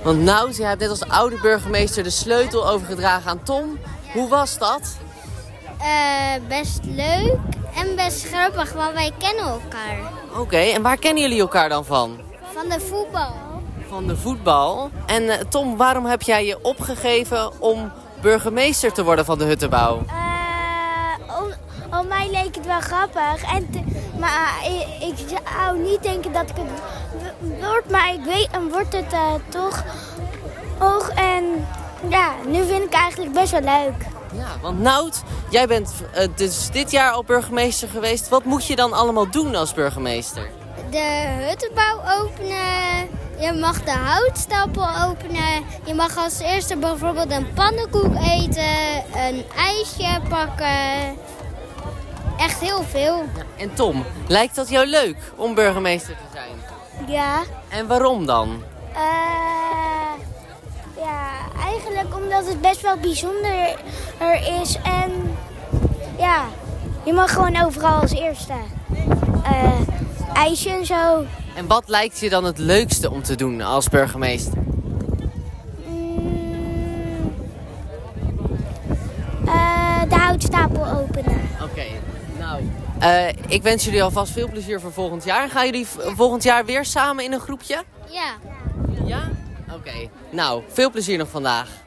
Want Nout, jij hebt net als oude burgemeester de sleutel overgedragen aan Tom. Hoe was dat? Best leuk en best grappig, want wij kennen elkaar. Oké, en waar kennen jullie elkaar dan van? Van de voetbal. Van de voetbal. En Tom, waarom heb jij je opgegeven om burgemeester te worden van de Huttenbouw? Om mij leek het wel grappig. Maar ik zou niet denken dat ik het word, maar ik weet en wordt het toch. En ja, nu vind ik eigenlijk best wel leuk. Ja, want Nout, jij bent dus dit jaar al burgemeester geweest. Wat moet je dan allemaal doen als burgemeester? De huttenbouw openen. Je mag de houtstapel openen. Je mag als eerste bijvoorbeeld een pannenkoek eten. Een ijsje pakken. Echt heel veel. Ja, en Tom, lijkt dat jou leuk om burgemeester te zijn? Ja. En waarom dan? Ja, eigenlijk omdat het best wel bijzonder is. En ja, je mag gewoon overal als eerste. IJsje en zo. En wat lijkt je dan het leukste om te doen als burgemeester? De houtstapel openen. Oké, nou. Ik wens jullie alvast veel plezier voor volgend jaar. Gaan jullie volgend jaar weer samen in een groepje? Ja. Ja? Oké. Nou, veel plezier nog vandaag.